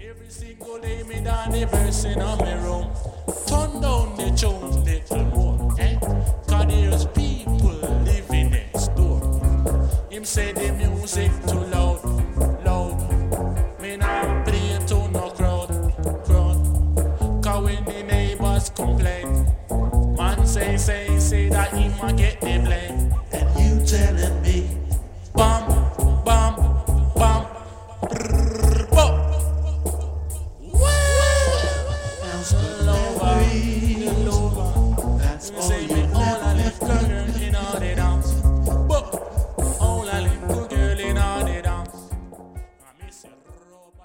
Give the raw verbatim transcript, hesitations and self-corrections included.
Every single day me down the verse in my room. Turn down the tunes little more, eh? Cause there's people living next door. Him say the music too loud, loud. Me not play to no crowd, crowd. Cause when the neighbors complain, man say, say, say that him a get the blame. And you telling me, bam, bam, bam, brrr, bam. I'm still Lover.